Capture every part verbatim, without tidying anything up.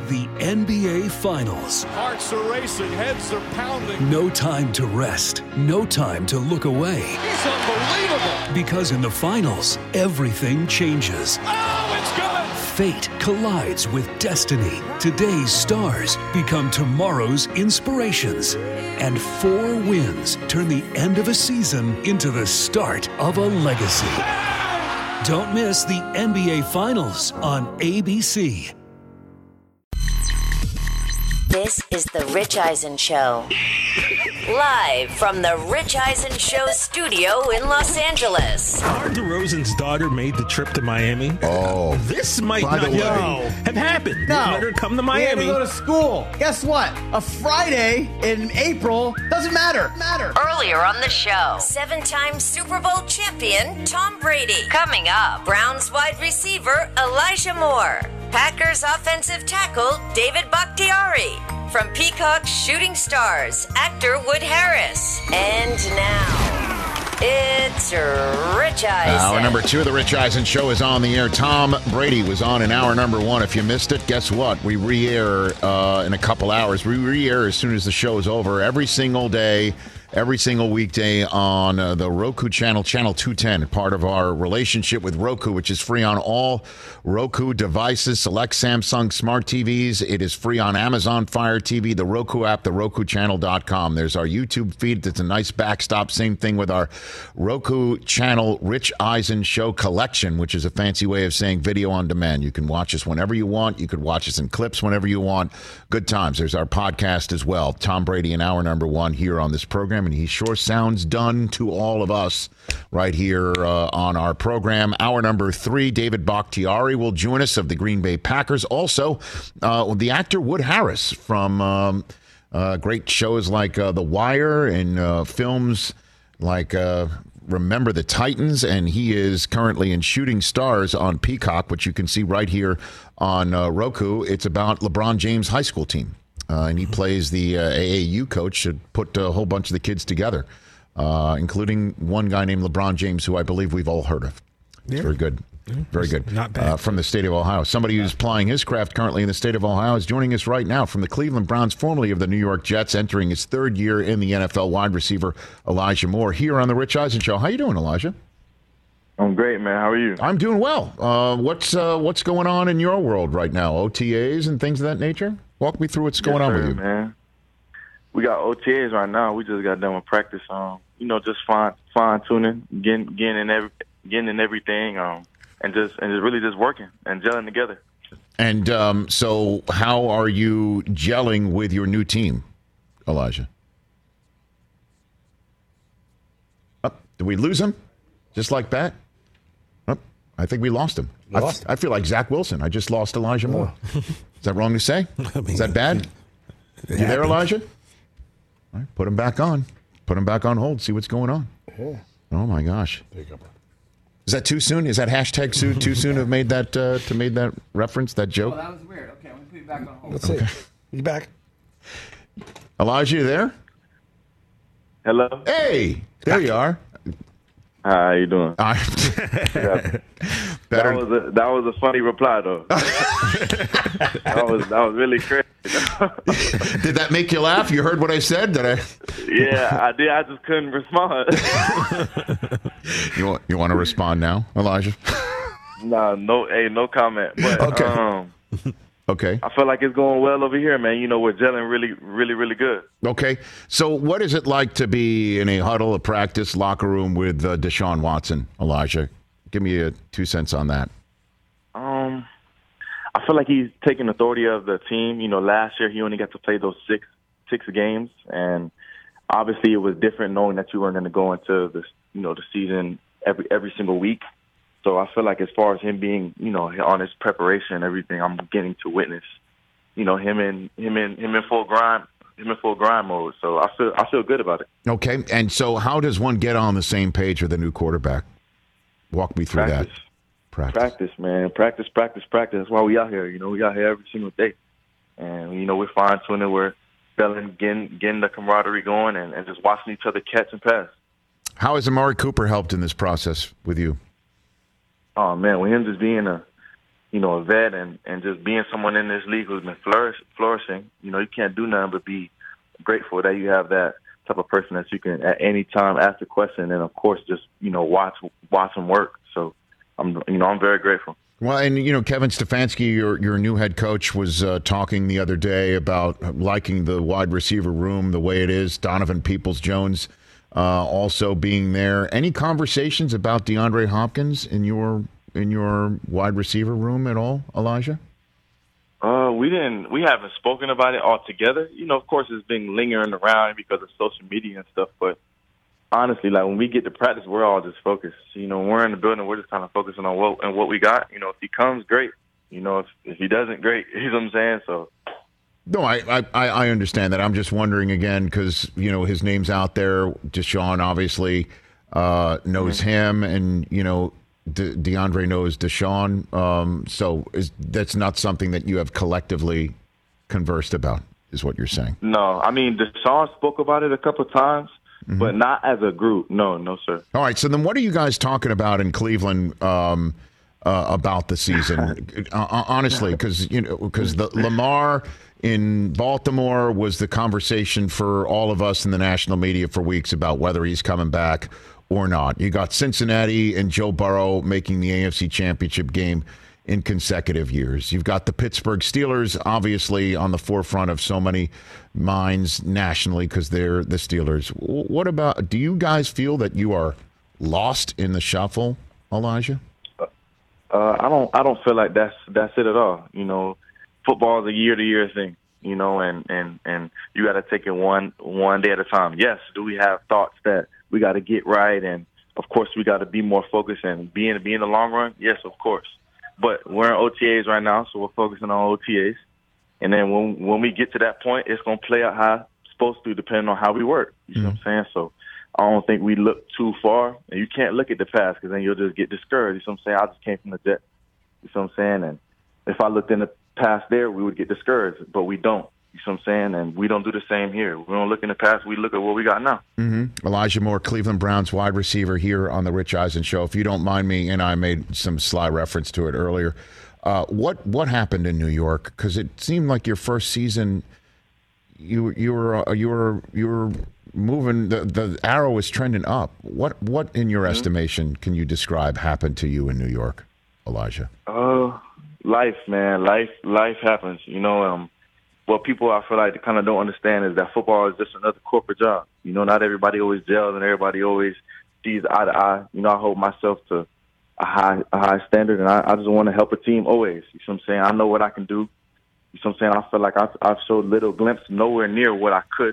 the N B A Finals. Hearts are racing, heads are pounding. No time to rest, no time to look away. He's unbelievable. Because in the finals, everything changes. Oh, it's good. Fate collides with destiny. Today's stars become tomorrow's inspirations. And four wins turn the end of a season into the start of a legacy. Don't miss the N B A Finals on A B C. This is The Rich Eisen Show. Live from The Rich Eisen Show studio in Los Angeles. DeMar DeRozan's daughter made the trip to Miami. Oh. This might By not the way. have happened. No. Let her come to We had to Miami. go to school. Guess what? A Friday in April doesn't matter. Matter. Earlier on the show, seven-time Super Bowl champion Tom Brady. Coming up, Browns wide receiver Elijah Moore. Packers offensive tackle David Bakhtiari. From Peacock's Shooting Stars, actor Wood Harris. And now, it's Rich Eisen. Hour number two of the Rich Eisen Show is on the air. Tom Brady was on in hour number one. If you missed it, guess what? We re-air uh, in a couple hours. We re-air as soon as the show is over every single day. Every single weekday on uh, the Roku channel, channel two ten, part of our relationship with Roku, which is free on all Roku devices, select Samsung smart T Vs. It is free on Amazon Fire T V, the Roku app, the roku channel dot com. There's our YouTube feed. That's a nice backstop. Same thing with our Roku channel Rich Eisen Show collection, which is a fancy way of saying video on demand. You can watch us whenever you want. You could watch us in clips whenever you want. Good times. There's our podcast as well. Tom Brady in hour number one here on this program. And he sure sounds done to all of us right here uh, on our program. Hour number three, David Bakhtiari will join us of the Green Bay Packers. Also, uh, the actor Wood Harris from um, uh, great shows like uh, The Wire and uh, films like uh, Remember the Titans. And he is currently in Shooting Stars on Peacock, which you can see right here on uh, Roku. It's about LeBron James' high school team. Uh, and he plays the uh, A A U coach to put a whole bunch of the kids together, uh, including one guy named LeBron James, who I believe we've all heard of. Yeah. Very good. Yeah. Very good. Not bad. Uh, from the state of Ohio. Somebody who's plying his craft currently in the state of Ohio is joining us right now from the Cleveland Browns, formerly of the New York Jets, entering his third year in the N F L, wide receiver Elijah Moore here on the Rich Eisen Show. How you doing, Elijah? I'm great, man. How are you? I'm doing well. Uh, what's uh, what's going on in your world right now? O T As and things of that nature? Walk me through what's going yes, on sir, with you. Man. We got O T As right now. We just got done with practice. Um, you know, just fine fine tuning, getting getting in every getting in everything, um, and just and just really just working and gelling together. And um, so, how are you gelling with your new team, Elijah? Oh, did we lose him? Just like that? Oh, I think we lost him. Lost I, I feel like Zach Wilson. I just lost Elijah Moore. Oh. Is that wrong to say? I mean, Is that bad? You there, happens. Elijah? All right, put him back on. Put him back on hold. See what's going on. Yeah. Oh my gosh! Is that too soon? Is that hashtag too, too soon to have made that uh, to made that reference, that joke? Oh, that was weird. Okay, I'm gonna put you back on hold. Let's see. You back? Elijah, you there? Hello. Hey, there you are. How you doing? Uh, That better. was a that was a funny reply though. that was that was really crazy. Did that make you laugh? You heard what I said? Did I? Yeah, I did. I just couldn't respond. You want you want to respond now, Elijah? nah, no, hey, no comment. But Okay. um, Okay. I feel like it's going well over here, man. You know, we're gelling really, really, really good. Okay. So, what is it like to be in a huddle, a practice, locker room with uh, Deshaun Watson, Elijah? Give me a two cents on that. Um, I feel like he's taking authority of the team. You know, last year he only got to play those six six games, and obviously it was different knowing that you weren't going to go into the you know the season every every single week. So I feel like as far as him being, you know, on his preparation and everything, I'm getting to witness, you know, him in him in him in full grind, him in full grind mode. So I feel I feel good about it. Okay. And so, how does one get on the same page with a new quarterback? Walk me through Practice. that. Practice. Practice, man. Practice, practice, practice. That's why we out here. You know, we out here every single day, and you know we're fine tuning. We're spelling, getting getting the camaraderie going, and, and just watching each other catch and pass. How has Amari Cooper helped in this process with you? Oh man, with him just being a you know, a vet and, and just being someone in this league who's been flourish, flourishing, you know, you can't do nothing but be grateful that you have that type of person that you can at any time ask a question and, of course, just, you know, watch watch them work. So, I'm you know, I'm very grateful. Well, and, you know, Kevin Stefanski, your your new head coach, was uh, talking the other day about liking the wide receiver room the way it is. Donovan Peoples-Jones uh, also being there. Any conversations about DeAndre Hopkins in your in your wide receiver room at all, Elijah? Uh, we didn't. We haven't spoken about it altogether. You know, of course, it's been lingering around because of social media and stuff. But honestly, like when we get to practice, we're all just focused. You know, when we're in the building, we're just kind of focusing on what and what we got. You know, if he comes, great. You know, if if he doesn't, great. You know what I'm saying? So. No, I, I, I understand that. I'm just wondering again because, you know, his name's out there. Deshaun obviously uh, knows mm-hmm. him, and, you know, De- DeAndre knows Deshaun. Um, so is that's not something that you have collectively conversed about, is what you're saying? No, I mean, Deshaun spoke about it a couple of times, mm-hmm. but not as a group. No, no, sir. All right. So then what are you guys talking about in Cleveland um, uh, about the season? uh, honestly, because, you know, because the Lamar in Baltimore was the conversation for all of us in the national media for weeks about whether he's coming back or not. You got Cincinnati and Joe Burrow making the A F C Championship game in consecutive years. You've got the Pittsburgh Steelers, obviously on the forefront of so many minds nationally because they're the Steelers. What about, do you guys feel that you are lost in the shuffle, Elijah? Uh, I don't. I don't feel like that's that's it at all. You know, football is a year-to-year thing. You know, and and and you got to take it one one day at a time. Yes, do we have thoughts that we got to get right, and of course we got to be more focused and be in be in the long run? Yes, of course. But we're in O T As right now, so we're focusing on O T As. And then when when we get to that point, it's gonna play out how it's supposed to, depending on how we work. You mm-hmm. know what I'm saying? So I don't think we look too far, and you can't look at the past because then you'll just get discouraged. You know what I'm saying? I just came from the Jets. You know what I'm saying? And if I looked in the past there, we would get discouraged, but we don't. You know what I'm saying? And we don't do the same here. We don't look in the past. We look at what we got now. Mm-hmm. Elijah Moore, Cleveland Browns wide receiver here on the Rich Eisen Show. If you don't mind me, and I made some sly reference to it earlier, uh, what what happened in New York? Because it seemed like your first season, you you were uh, you were you were moving. The, the arrow was trending up. What what in your mm-hmm. estimation can you describe happened to you in New York, Elijah? Oh, uh, life, man. Life life happens. You know. Um, What people I feel like they kind of don't understand is that football is just another corporate job. You know, not everybody always gels and everybody always sees eye to eye. You know, I hold myself to a high a high standard, and I, I just want to help a team always. You know what I'm saying? I know what I can do. You know what I'm saying? I feel like I've, I've showed little glimpse, nowhere near what I could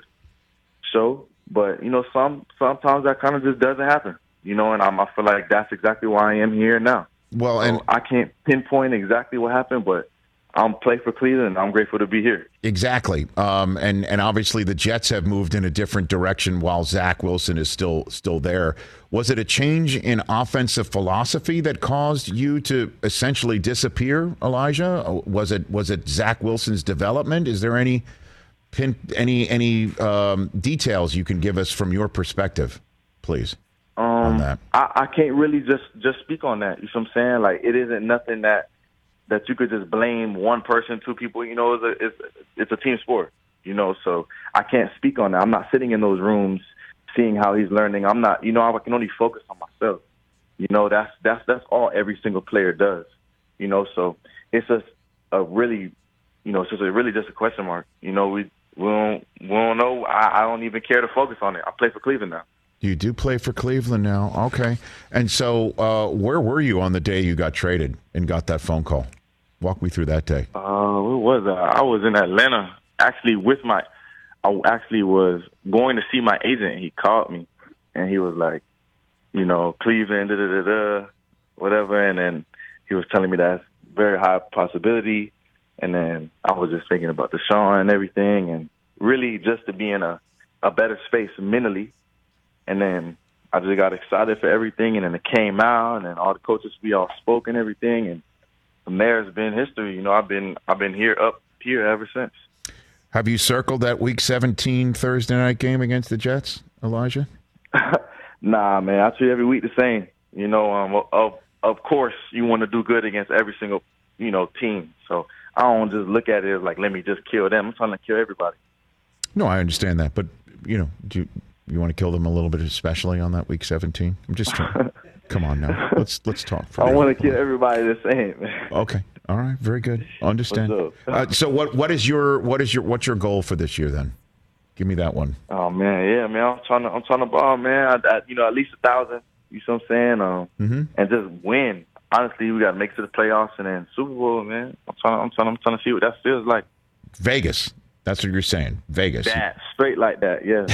show. But, you know, some sometimes that kind of just doesn't happen. You know, and I'm, I feel like that's exactly why I am here now. Well, and so I can't pinpoint exactly what happened, but I'm playing for Cleveland, and I'm grateful to be here. Exactly, um, and and obviously the Jets have moved in a different direction while Zach Wilson is still still there. Was it a change in offensive philosophy that caused you to essentially disappear, Elijah? Was it was it Zach Wilson's development? Is there any pin, any any um, details you can give us from your perspective, please? Um, on that, I, I can't really just just speak on that. You know what I'm saying? Like, it isn't nothing that. that you could just blame one person, two people. You know, it's a, it's, it's a team sport, you know, so I can't speak on that. I'm not sitting in those rooms seeing how he's learning. I'm not, you know, I can only focus on myself. You know, that's that's that's all every single player does, you know, so it's just a really, you know, it's just a really just a question mark. You know, we, we, don't, we don't know. I, I don't even care to focus on it. I play for Cleveland now. You do play for Cleveland now. Okay. And so uh, where were you on the day you got traded and got that phone call? Walk me through that day. Uh, where was I? I was in Atlanta, actually with my – I actually was going to see my agent. He called me, and he was like, you know, Cleveland, da-da-da-da, whatever. And then he was telling me that's very high possibility. And then I was just thinking about Deshaun and everything, and really just to be in a, a better space mentally. And then I just got excited for everything, and then it came out, and then all the coaches, we all spoke and everything, and from there it's been history. You know, I've been I've been here up here ever since. Have you circled that Week seventeen Thursday night game against the Jets, Elijah? Nah, man. I treat every week the same. You know, um, of of course you want to do good against every single you know, team. So I don't just look at it as like, let me just kill them. I'm trying to kill everybody. No, I understand that, but you know, do you, you want to kill them a little bit, especially on that week seventeen? I'm just trying. Come on now, let's let's talk. For I real. want to kill everybody the same, man. Okay, all right, very good. Understand. What's up? Uh, so what what is your what is your what's your goal for this year then? Give me that one. Oh man, yeah, man. I'm trying to I'm trying to ball, man. I, I, you know, at least a thousand. You see what I'm saying? Um, mm-hmm. And just win. Honestly, we got to make it to the playoffs and then Super Bowl, man. I'm trying. I'm trying. I'm trying to see what that feels like. Vegas. That's what you're saying. Vegas. That straight like that, yeah.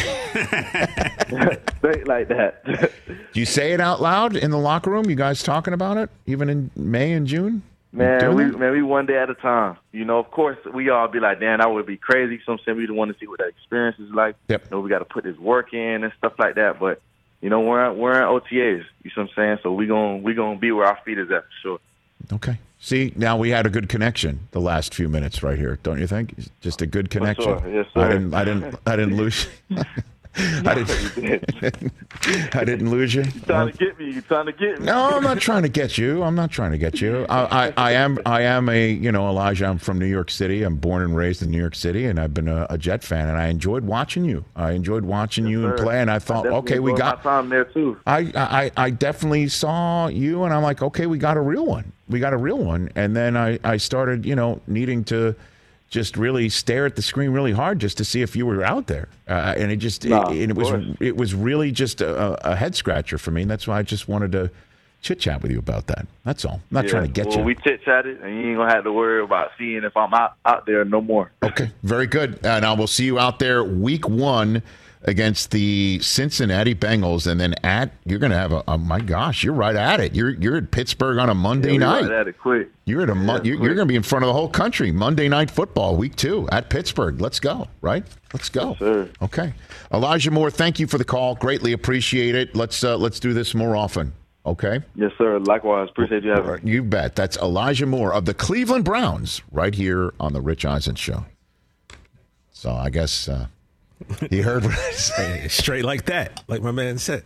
Straight like that. Do you say it out loud in the locker room? You guys talking about it, even in May and June? Man, we that? man, we one day at a time. You know, of course, we all be like, "Damn, that would be crazy." So I'm saying we want to see what that experience is like. Yep. You know, we got to put this work in and stuff like that. But you know, we're we're in O T As. You see what I'm saying? So we gonna we gonna be where our feet is at for sure. Okay. See, now we had a good connection the last few minutes right here, don't you think? Just a good connection. Sure. Yes, sir. I didn't, I didn't, I didn't lose. I didn't. I didn't lose you. You're trying to get me. You're trying to get me. No, I'm not trying to get you. I'm not trying to get you. I, I, I am. I am a. You know, Elijah. I'm from New York City. I'm born and raised in New York City, and I've been a, a Jet fan, and I enjoyed watching you. I enjoyed watching yes, you and sir. play, and I thought, I okay, we got my time there too. I, I, I definitely saw you, and I'm like, okay, we got a real one. We got a real one, and then I, I started, you know, needing to just really stare at the screen really hard just to see if you were out there, uh, and it just nah, it, and it was it was really just a, a head scratcher for me, and that's why I just wanted to chit chat with you about that. That's all. I'm not yeah. trying to get well, you. We chit chatted, and you ain't gonna have to worry about seeing if I'm out, out there no more. Okay, very good. And I will see you out there week one against the Cincinnati Bengals, and then at you're going to have a oh my gosh, you're right at it. You're you're at Pittsburgh on a Monday yeah, night. Right at it quick. You're at a yeah, you're, you're going to be in front of the whole country. Monday Night Football, week two at Pittsburgh. Let's go, right? Let's go. Yes, sir. Okay, Elijah Moore, thank you for the call. Greatly appreciate it. Let's uh, let's do this more often. Okay. Yes, sir. Likewise. Appreciate you having me. You bet. That's Elijah Moore of the Cleveland Browns, right here on the Rich Eisen Show. So I guess. Uh, You heard what I said. Straight like that, like my man said.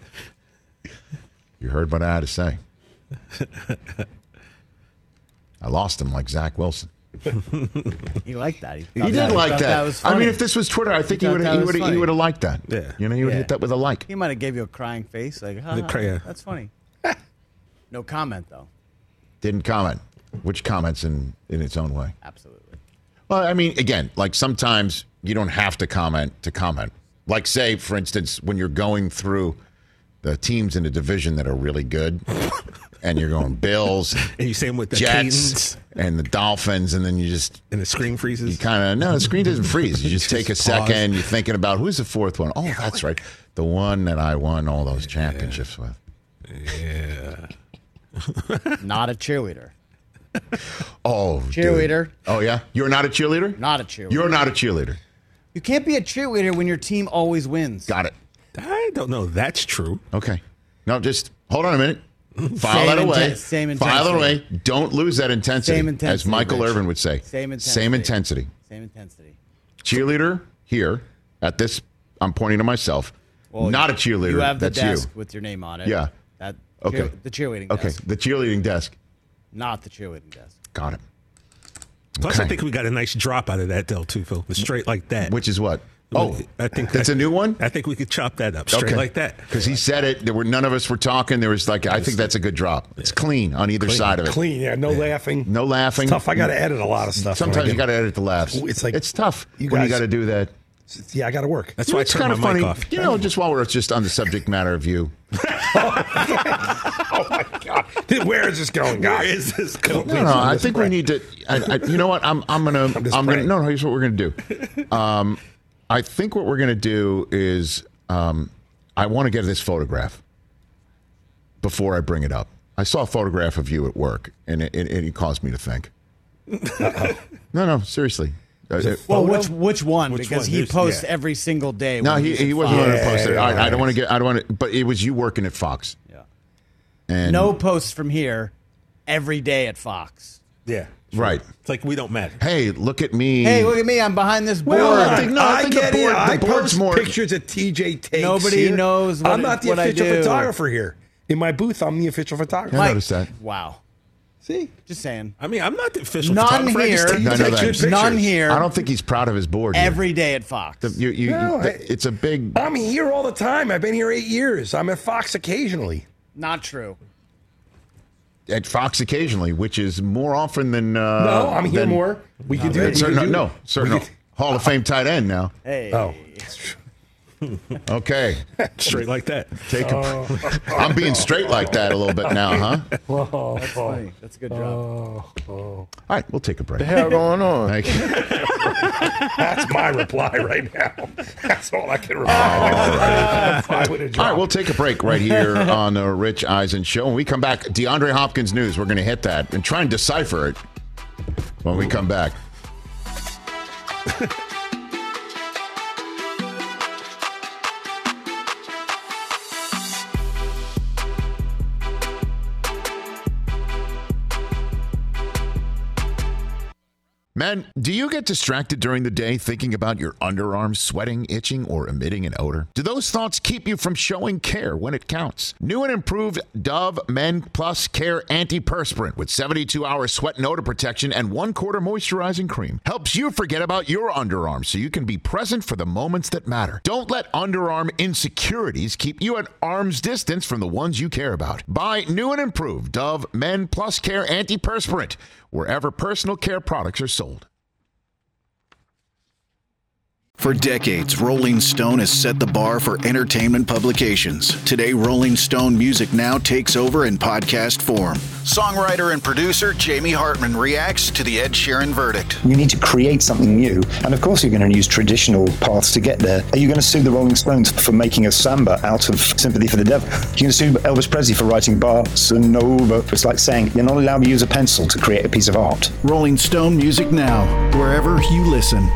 You heard what I had to say. I lost him like Zach Wilson. He liked that. He, he did like that. that was funny. I mean, if this was Twitter, I think he, he would have. He would have. He would have liked that. Yeah. You know, he would have Yeah. hit that with a like. He might have gave you a crying face, like, huh, The cry- that's funny. No comment though. Didn't comment, which comments in in its own way. Absolutely. Well, I mean, again, like sometimes you don't have to comment to comment. Like, say, for instance, when you're going through the teams in a division that are really good, and you're going Bills, And you say them with the Jets, cadence, and the Dolphins, and then you just and the screen you freezes. kind of no, the screen doesn't freeze. You just, Just take a pause. second. You're thinking about who's the fourth one. Oh, that's right, the one that I won all those championships with. Yeah. Not a cheerleader. Oh, Cheerleader. dude. Oh yeah, you're not a cheerleader. Not a cheerleader. You're not a cheerleader. You can't be a cheerleader when your team always wins. Got it. I don't know. That's true. Okay. No, just hold on a minute. File Same that away. inten- same File it intensity. away. Don't lose that intensity. Same intensity, as Michael Rich. Irvin would say. Same intensity. Same intensity. Same intensity. Cheerleader here at this. I'm pointing to myself. Well, not a you- cheerleader. You have the That's desk you. with your name on it. Yeah. That Okay. cheer- the cheerleading Okay. desk. The cheerleading desk. Not the cheerleading desk. Got it. Plus, Okay. I think we got a nice drop out of that, though, too, Phil. Straight like that. Which is what? Oh, I think that's a new one. I think we could chop that up straight like that. Because he said it. There were none of us were talking. There was like I think that's a good drop. It's clean on either side of it. Clean, yeah, no laughing. No laughing. It's tough. I got to edit a lot of stuff. when I Sometimes get- you got to edit the laughs. It's like- it's tough you when you guys- got to do that. Yeah, I got to work. That's why I It's turned kind my of funny. mic off. You know, just while we're just on the subject matter of you. Oh my God, where is this going, Where guys? is this going? No, no. I think we need to. I, I, you know what? I'm. I'm gonna. I'm, just gonna. praying. No, no. Here's what we're gonna do. Um, I think what we're gonna do is. Um, I want to get this photograph before I bring it up. I saw a photograph of you at work, and it, it, it caused me to think. no, no. Seriously. Uh, it- Well, which which one? Which because one? he There's- posts yeah. every single day. no, when he he's at he wasn't Fox. going to post it. Yeah, I, I yeah. don't want to get. I don't want to. But it was you working at Fox. Yeah. And No posts from here every day at Fox. Yeah. Right. It's like we don't matter. Hey, look at me. Hey, look at me! I'm behind this board. Well, I think- no, I I think get the board- it. the I board's post more- pictures of T J takes. Nobody here. knows what I'm it- not the what I official do. photographer here. In my booth, I'm the official photographer. I noticed that. Wow. See? Just saying. I mean, I'm not the official None photographer. I here. just take- I know take that. good pictures. None here. I don't think he's proud of his board. here. Every day at Fox. The- you- you- No, the- I- it's a big. I'm here all the time. I've been here eight years. I'm at Fox occasionally. Not true. At Fox occasionally, which is more often than. Uh, No, I'm here than- more. We can do than it. We certain- can do no, it. certain We can- Hall of Fame tight end now. Hey. Oh. Okay. Straight like that. Take a, I'm being straight like that a little bit now, huh? Oh, That's funny. That's a good job. All right, we'll take a break. the hell going on? Thank you. that's my reply right now. That's all I can reply. Reply with a All drop. right, we'll take a break right here on the Rich Eisen Show. When we come back, DeAndre Hopkins news. We're going to hit that and try and decipher it when we come back. Men, do you get distracted during the day thinking about your underarms sweating, itching, or emitting an odor? Do those thoughts keep you from showing care when it counts? New and improved Dove Men Plus Care Antiperspirant with seventy-two hour sweat and odor protection and one quarter moisturizing cream helps you forget about your underarms so you can be present for the moments that matter. Don't let underarm insecurities keep you at arm's distance from the ones you care about. Buy new and improved Dove Men Plus Care Antiperspirant wherever personal care products are sold. For decades, Rolling Stone has set the bar for entertainment publications. Today, Rolling Stone Music Now takes over in podcast form. Songwriter and producer Jamie Hartman reacts to the Ed Sheeran verdict. You need to create something new. And of course, you're going to use traditional paths to get there. Are you going to sue the Rolling Stones for making a samba out of Sympathy for the Devil? You're going to sue Elvis Presley for writing Bossa Nova. It's like saying you're not allowed to use a pencil to create a piece of art. Rolling Stone Music Now, wherever you listen.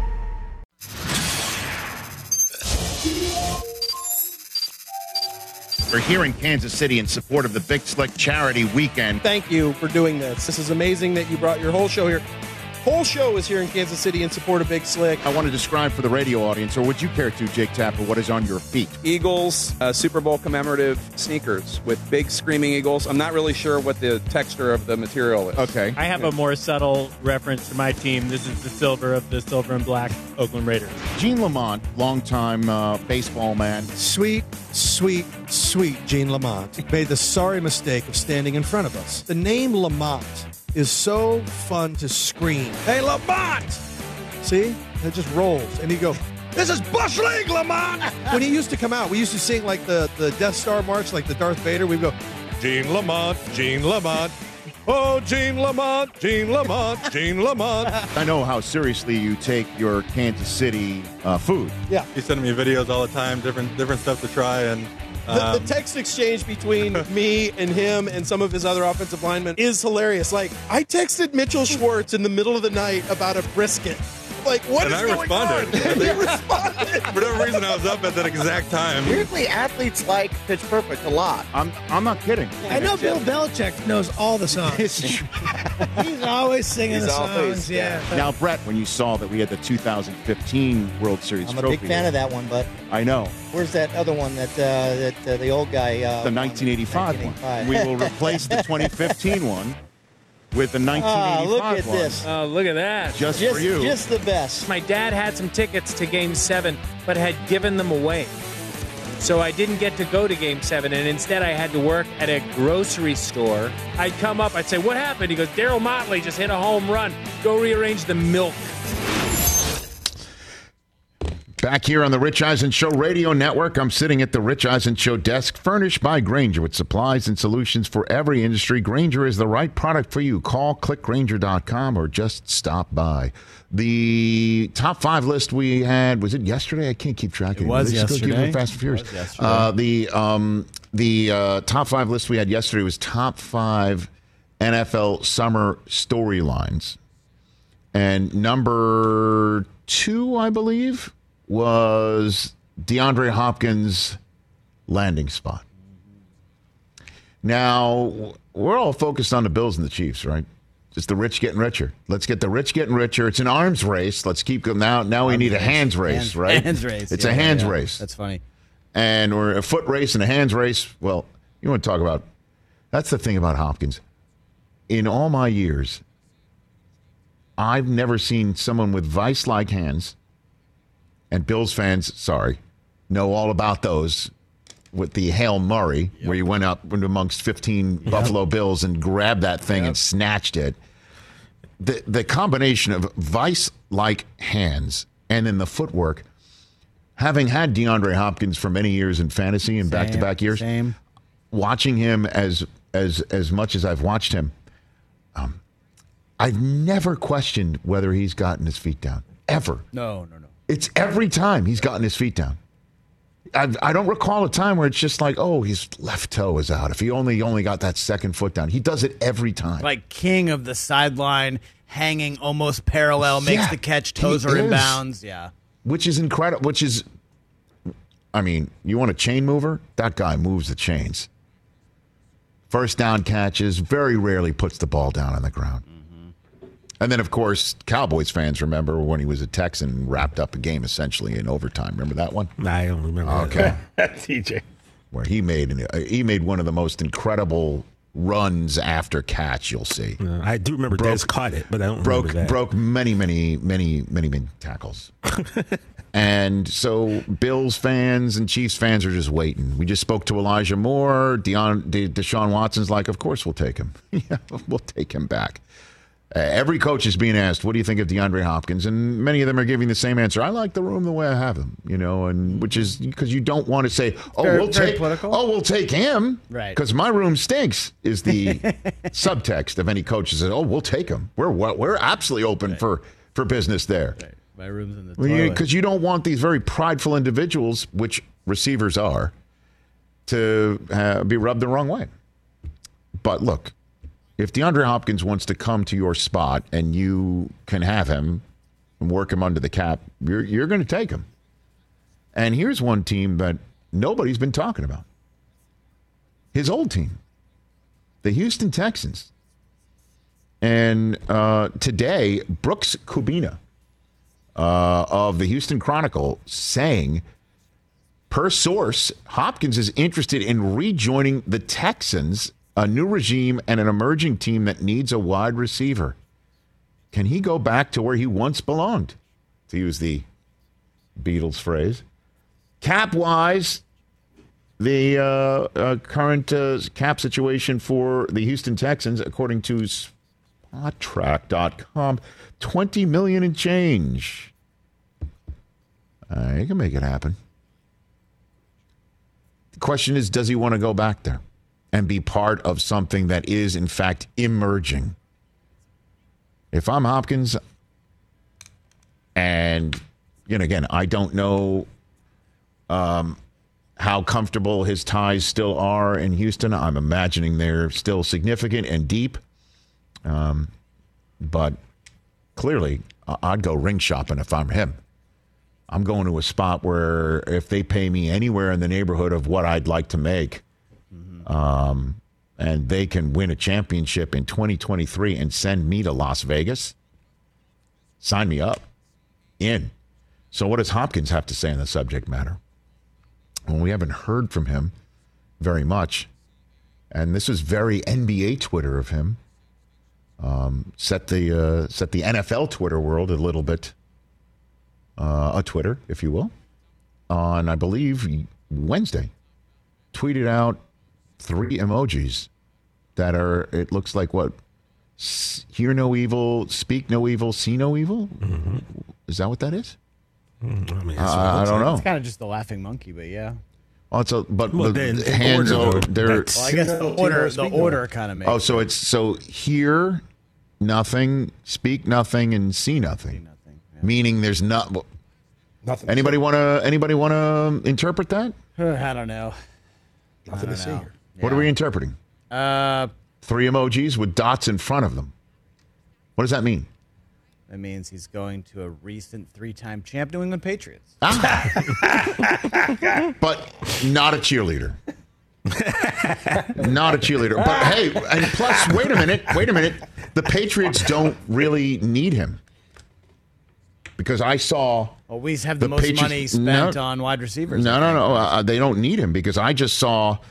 We're here in Kansas City in support of the Big Slick Charity Weekend. Thank you for doing this. This is amazing that you brought your whole show here. Whole show is here in Kansas City in support of Big Slick. I want to describe for the radio audience, or would you care to, Jake Tapper, what is on your feet? Eagles uh, Super Bowl commemorative sneakers with big screaming eagles. I'm not really sure what the texture of the material is. Okay. I have a more subtle reference to my team. This is the silver of the silver and black Oakland Raiders. Gene Lamont, longtime uh, baseball man. Sweet, sweet, sweet Gene Lamont made the sorry mistake of standing in front of us. The name Lamont is so fun to scream. Hey, Lamont! See? It just rolls. And you go, this is Bush League, Lamont! When he used to come out, we used to sing like the, the Death Star March, like the Darth Vader. We'd go, Gene Lamont, Gene Lamont. Oh, Gene Lamont, Gene Lamont, Gene Lamont. I know how seriously you take your Kansas City uh, food. Yeah. He's sending me videos all the time, different different stuff to try, and The, um, the text exchange between me and him and some of his other offensive linemen is hilarious. Like, I texted Mitchell Schwartz in the middle of the night about a brisket. Like, what and is I going responded. on? You responded. For no reason, I was up at that exact time. Weirdly, athletes like Pitch Perfect a lot. I'm I'm not kidding. I know Bill Belichick knows all the songs. He's always singing He's the always, songs. Yeah. Now, Brett, when you saw that we had the two thousand fifteen World Series I'm a trophy, big fan of that one, but I know. Where's that other one that uh, that uh, the old guy? Uh, The nineteen eighty-five won? one. We will replace the twenty fifteen one with the nineteen Ah, eighty-five look at one. this. Oh, look at that. Just, Just, for you. just the best. My dad had some tickets to Game seven, but had given them away. So I didn't get to go to Game seven, and instead I had to work at a grocery store. I'd come up, I'd say, what happened? He goes, Daryl Motley just hit a home run. Go rearrange the milk. Back here on the Rich Eisen Show Radio Network, I'm sitting at the Rich Eisen Show desk, furnished by Grainger with supplies and solutions for every industry. Grainger is the right product for you. Call click grainger dot com or just stop by. The top five list we had, was it yesterday? I can't keep track of it. was They still keep yesterday. it Fast and Furious. It was yesterday. Uh, the um, the uh, top five list we had yesterday was top five N F L summer storylines. And number two, I believe, was DeAndre Hopkins' landing spot. Now, we're all focused on the Bills and the Chiefs, right? Just the rich getting richer. Let's get the rich getting richer. It's an arms race. Let's keep going. Now, now we need a hands race, Hands- right? hands race, It's yeah, a hands yeah. race. That's funny. And we're a foot race and a hands race. Well, you want to talk about, that's the thing about Hopkins. in all my years, I've never seen someone with vice-like hands, and Bills fans, sorry, know all about those, with the Hail Murray, yep. where you went up amongst fifteen yep. Buffalo Bills and grabbed that thing yep. and snatched it. The the combination of vice-like hands and then the footwork, having had DeAndre Hopkins for many years in fantasy and same, back-to-back years, same. watching him as as as much as I've watched him, um, I've never questioned whether he's gotten his feet down, ever. No, no, no. It's every time he's gotten his feet down. I, I don't recall a time where it's just like, oh, his left toe is out. If he only only got that second foot down. He does it every time. Like king of the sideline, hanging almost parallel, makes yeah, the catch, toes are in bounds. Yeah. Which is incredible. Which is, I mean, you want a chain mover? That guy moves the chains. First down catches, very rarely puts the ball down on the ground. And then, of course, Cowboys fans remember when he was a Texan, wrapped up a game essentially in overtime. Remember that one? Nah, I don't remember. Okay, that. T J, where he made an, he made one of the most incredible runs after catch you'll see. Uh, I do remember broke, Dez caught it, but I don't broke remember that. broke many many many many many tackles. And so Bills fans and Chiefs fans are just waiting. We just spoke to Elijah Moore. Deion, De, Deshaun Watson's like, of course we'll take him. Yeah, we'll take him back. Uh, every coach is being asked, what do you think of DeAndre Hopkins? And many of them are giving the same answer. I like the room the way I have him, you know, and which is because you don't want to say, oh, very, we'll very take, political. oh, we'll take him, right? Because my room stinks is the subtext of any coach that says, oh, we'll take him. We're we're absolutely open right. for for business there. Right. My room's in the well, toilet. Because you, you don't want these very prideful individuals, which receivers are, to uh, be rubbed the wrong way. But look. If DeAndre Hopkins wants to come to your spot and you can have him and work him under the cap, you're you're going to take him. And here's one team that nobody's been talking about. His old team, the Houston Texans. And uh, today, Brooks Kubina uh, of the Houston Chronicle saying, per source, Hopkins is interested in rejoining the Texans, a new regime and an emerging team that needs a wide receiver. Can he go back to where he once belonged, to use the Beatles phrase? Cap-wise, the uh, uh, current uh, cap situation for the Houston Texans, according to Spotrac dot com, twenty million dollars and change. Uh, he can make it happen. The question is, does he want to go back there and be part of something that is, in fact, emerging? If I'm Hopkins, and, you know, again, I don't know um, how comfortable his ties still are in Houston. I'm imagining they're still significant and deep. Um, but clearly, I'd go ring shopping if I'm him. I'm going to a spot where if they pay me anywhere in the neighborhood of what I'd like to make, Um, and they can win a championship in twenty twenty-three and send me to Las Vegas, sign me up. In. So what does Hopkins have to say on the subject matter? Well, we haven't heard from him very much. And this was very N B A Twitter of him. Um, set the uh, set the N F L Twitter world a little bit uh, a Twitter, if you will, on, I believe, Wednesday. Tweeted out three emojis that are, it looks like what? Hear no evil, speak no evil, see no evil? Mm-hmm. Is that what that is? Mm, I, mean, uh, I don't know. It's kind of just the laughing monkey, but yeah. Oh, it's a, but well, the then, hands order, are, they're. Well, I guess the order, the order kind of makes Oh, so it's, so hear nothing, speak nothing, and see nothing. See nothing. Yeah. Meaning there's not. Well, nothing. Anybody want to, anybody want to interpret that? I don't know. Nothing to see here. What Yeah. are we interpreting? Uh, Three emojis with dots in front of them. What does that mean? That means he's going to a recent three-time champ New England Patriots. Ah. But not a cheerleader. Not a cheerleader. But hey, and plus, wait a minute, wait a minute. The Patriots don't really need him. Because I saw... Well, we have the, the most Patriots, money spent no, on wide receivers. No, no, no. Uh, they don't need him because I just saw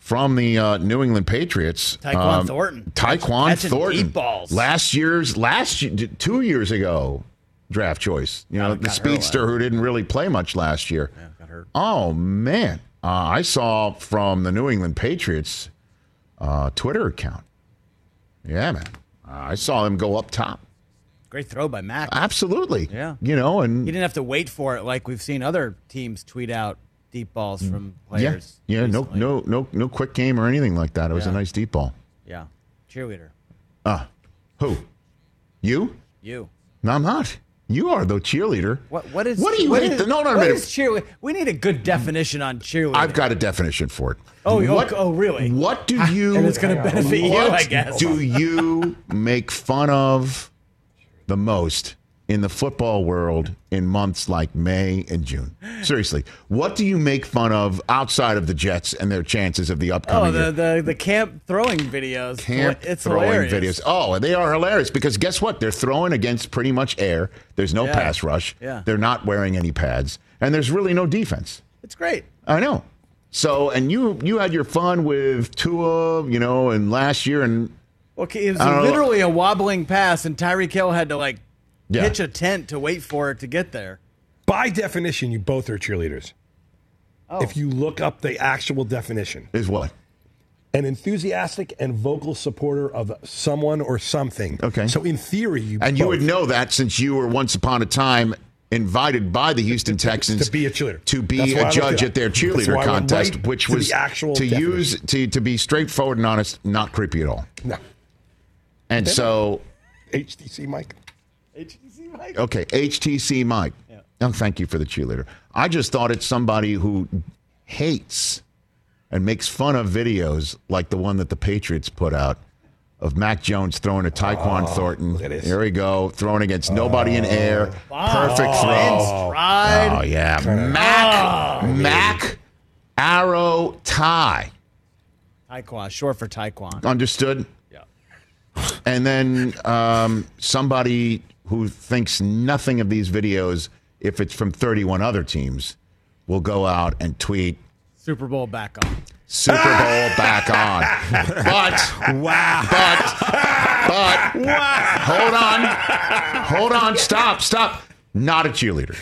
from the uh, New England Patriots. Tyquan um, Thornton. Tyquan Catching Thornton. deep balls. Last year's, last year, two years ago, draft choice. You know, Oh, the got speedster hurt. who didn't really play much last year. Yeah, got hurt. Oh, man. Uh, I saw from the New England Patriots uh, Twitter account. Yeah, man. Uh, I saw him go up top. Great throw by Mac. Absolutely. Yeah. You know, and He didn't have to wait for it like we've seen other teams tweet out deep balls from yeah, players. yeah, no, no, no, no quick game or anything like that. It was Yeah. a nice deep ball. Yeah. Cheerleader. Ah, who? You? You. No, I'm not. You are the cheerleader. What what is What do you what hate? is- the, no, no, what no. is cheerleader? We need a good definition on cheerleader. I've got a definition for it. Oh, what, oh, really? What do you? And it's gonna benefit you, what I guess. Do you make fun of the most in the football world in months like May and June? Seriously, what do you make fun of outside of the Jets and their chances of the Oh, upcoming the, year? the the camp throwing videos. Camp it's throwing hilarious. videos. Oh, and they are hilarious because guess what? They're throwing against pretty much air. There's no Yeah. pass rush. Yeah. They're not wearing any pads, and there's really no defense. It's great. I know. So, and you you had your fun with Tua, you know, and last year, and Okay, it was I don't know. literally a wobbling pass, and Tyreek Hill had to like Yeah. pitch a tent to wait for it to get there. By definition, you both are cheerleaders. Oh. If you look up the actual definition, is what? An enthusiastic and vocal supporter of someone or something. Okay. So in theory, you And you both- would know that since you were once upon a time invited by the Houston Texans to be a cheerleader, to be That's why I a looked judge it up. at their That's cheerleader why I went contest, right which to was the actual to definition. use to to be straightforward and honest, not creepy at all. No. And so, H T C Mike. H T C Mike. okay, H T C Mike. Yeah. Oh, thank you for the cheerleader. I just thought it's somebody who hates and makes fun of videos like the one that the Patriots put out of Mac Jones throwing to Taekwon Oh, Thornton. at this. Here we go, throwing against nobody in air. Perfect In throw. stride. Oh, yeah. Mac, Mac Arrow Tie. Taekwon, short for Taekwon. Understood? Yeah. And then um, somebody who thinks nothing of these videos, if it's from thirty-one other teams, will go out and tweet Super Bowl back on. Super Bowl back on. But, Wow. but, but, hold on. Hold on. Stop, stop. Not a cheerleader.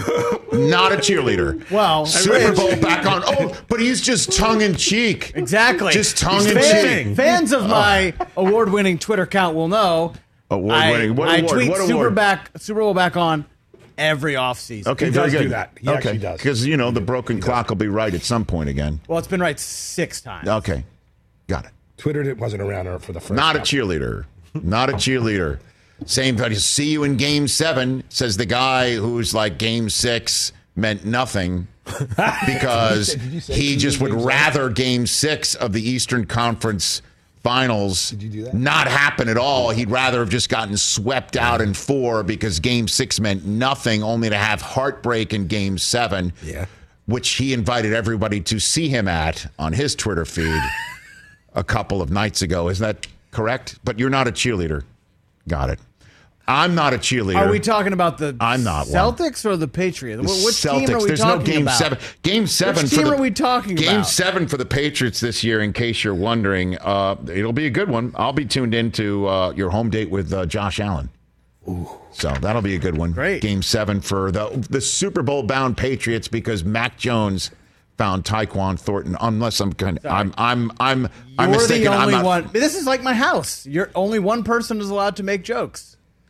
Not a cheerleader. Well, Super Bowl back on. Oh, but he's just tongue in cheek. Exactly. Just tongue in Fan- cheek. Fans of my award-winning Twitter account will know. Award-winning. I, What I award? tweet What Super award? back Super Bowl back on every offseason. Okay, He very does good. do that. He okay. actually does. Because, you know, the broken clock will be right at some point again. Well, it's been right six times. Okay. Got it. Twitter it wasn't around for the first. Not a time. cheerleader. Not a cheerleader. Same thing. See you in game seven, says the guy who's like game six meant nothing because Did you say he see you just in would game seven? rather game six of the Eastern Conference Finals Did you do that? not happen at all. He'd rather have just gotten swept out in four because game six meant nothing, only to have heartbreak in game seven, Yeah. which he invited everybody to see him at on his Twitter feed a couple of nights ago. Is that correct? But you're not a cheerleader. Got it. I'm not a cheerleader. Are we talking about the I'm not one. Celtics or the Patriots? The Wh- Which Celtics. team are we There's talking no game about? seven. Game seven. Which for team the, are we talking game about? seven for the Patriots this year. In case you're wondering, uh, it'll be a good one. I'll be tuned into uh, your home date with uh, Josh Allen. Ooh. So that'll be a good one. Great. Game seven for the the Super Bowl bound Patriots because Mac Jones found Tyquan Thornton. Unless I'm kind, I'm I'm I'm I'm You're mistaken. the I'm only not, one. This is like my house. You're only one person is allowed to make jokes.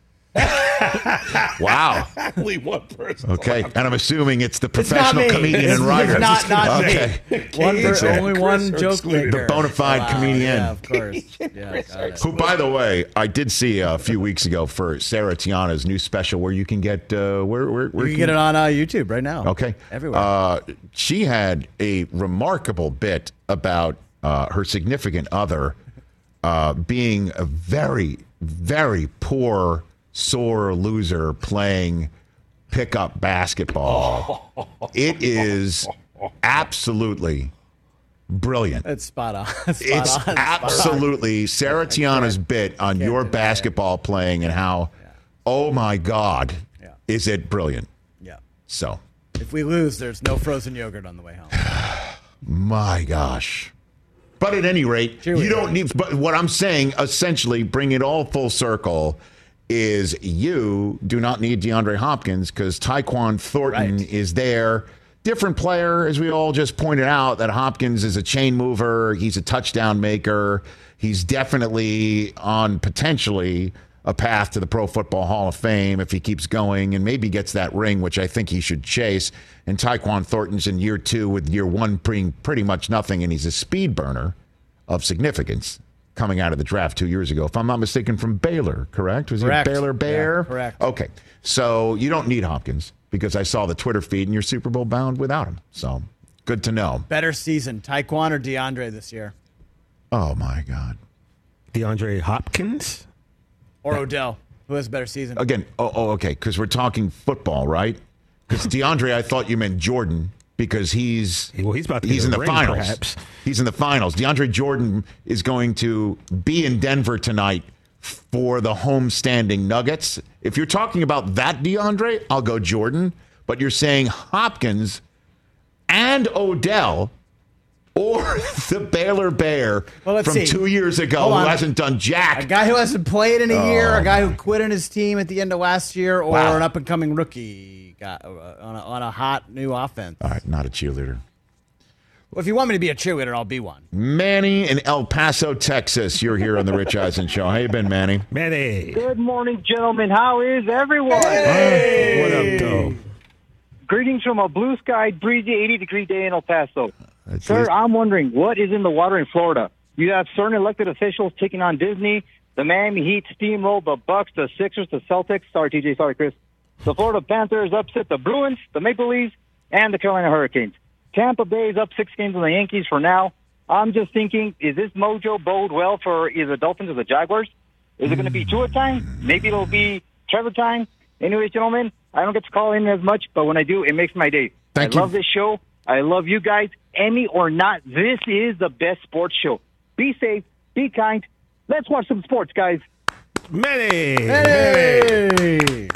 Wow. Only one person. Okay, and I'm assuming it's the It's not professional me. comedian It's and writer. not not okay. me. One per, Exactly. only one Chris joke excluded. maker. The bona fide Wow, comedian. Yeah, of course. Yeah, got it. Who, by the way, I did see a few weeks ago for Sarah Tiana's new special where you can get uh, where where, where You can get it on uh, YouTube right now. Okay, Everywhere. Uh, she had a remarkable bit about uh, her significant other uh, being a very very poor sore loser playing pickup basketball. It is absolutely brilliant. It's spot on. Spot It's on. Spot absolutely Sarah Tiana's bit on your do that. basketball playing and how, oh my God, Yeah. is it brilliant? Yeah. So, If we lose, there's no frozen yogurt on the way home. my gosh. But at any rate, you don't need. But what I'm saying, essentially, bring it all full circle, is you do not need DeAndre Hopkins because Tyquan Thornton right. is there. Different player, as we all just pointed out, that Hopkins is a chain mover. He's a touchdown maker. He's definitely on potentially a path to the Pro Football Hall of Fame if he keeps going and maybe gets that ring, which I think he should chase. And Tyquan Thornton's in year two with year one being pretty much nothing, and he's a speed burner of significance coming out of the draft two years ago. If I'm not mistaken, from Baylor, correct? Was correct. he a Baylor Bear? Yeah, correct. Okay, so you don't need Hopkins because I saw the Twitter feed and you're Super Bowl bound without him. So good to know. Better season, Tyquan or DeAndre this year? Oh, my God. DeAndre Hopkins? Or yeah. Odell, who has a better season? Again, oh, oh okay, because we're talking football, right? Because DeAndre, I thought you meant Jordan because he's well, he's about to he's in the ring, finals. Perhaps. He's in the finals. DeAndre Jordan is going to be in Denver tonight for the homestanding Nuggets. If you're talking about that DeAndre, I'll go Jordan. But you're saying Hopkins and Odell or the Baylor Bear well, from see. two years ago Hold who on. hasn't done jack. A guy who hasn't played in a oh, year, a guy who quit on his team at the end of last year, or wow. an up-and-coming rookie guy uh, on, a, on a hot new offense. All right, not a cheerleader. Well, if you want me to be a cheerleader, I'll be one. Manny in El Paso, Texas. You're here on the Rich Eisen Show. How you been, Manny? Manny. Good morning, gentlemen. How is everyone? Hey. What up, though? Greetings from a blue-skied, breezy, eighty-degree day in El Paso. That's Sir, least- I'm wondering, what is in the water in Florida? You have certain elected officials taking on Disney, the Miami Heat steamroll, the Bucks, the Sixers, the Celtics. Sorry, T J. Sorry, Chris. The Florida Panthers upset the Bruins, the Maple Leafs, and the Carolina Hurricanes. Tampa Bay is up six games on the Yankees for now. I'm just thinking, is this mojo bode well for either the Dolphins or the Jaguars? Is it going to be Tua time? Maybe it'll be Trevor time. Anyways, gentlemen, I don't get to call in as much, but when I do, it makes my day. Thank I you. love this show. I love you guys. Emmy or not, this is the best sports show. Be safe. Be kind. Let's watch some sports, guys. Manny! Hey!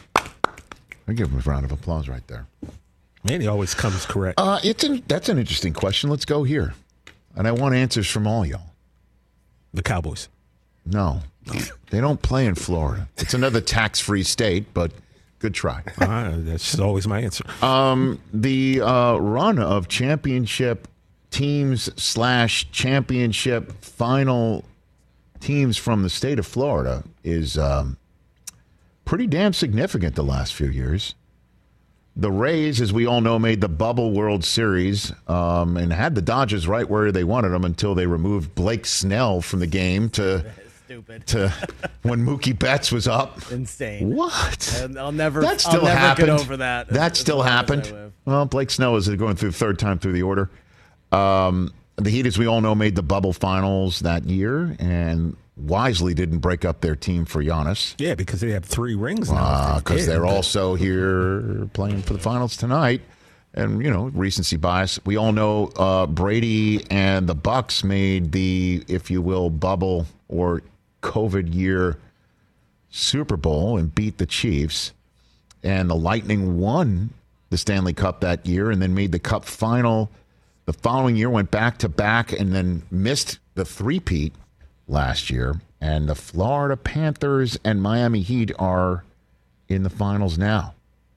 I give him a round of applause right there. Manny always comes correct. Uh, it's an, that's an interesting question. Let's go here. And I want answers from all y'all. The Cowboys. No. They don't play in Florida. It's another tax-free state, but good try. Uh, that's always my answer. Um, the uh, run of championship teams slash championship final teams from the state of Florida is um, pretty damn significant the last few years. The Rays, as we all know, made the Bubble World Series um, and had the Dodgers right where they wanted them until they removed Blake Snell from the game to Stupid. to when Mookie Betts was up. Insane. What? I'll, I'll never. That still I'll never happened. get over that. That as, still as happened. Well, Blake Snell is going through the third time through the order. Um, the Heat, as we all know, made the bubble finals that year and wisely didn't break up their team for Giannis. Yeah, because they have three rings now. Because uh, they're also here playing for the finals tonight. And, you know, recency bias. We all know uh, Brady and the Bucks made the, if you will, bubble or COVID year Super Bowl and beat the Chiefs. And the Lightning won the Stanley Cup that year and then made the Cup final the following year, went back to back and then missed the three-peat last year. And the Florida Panthers and Miami Heat are in the finals now.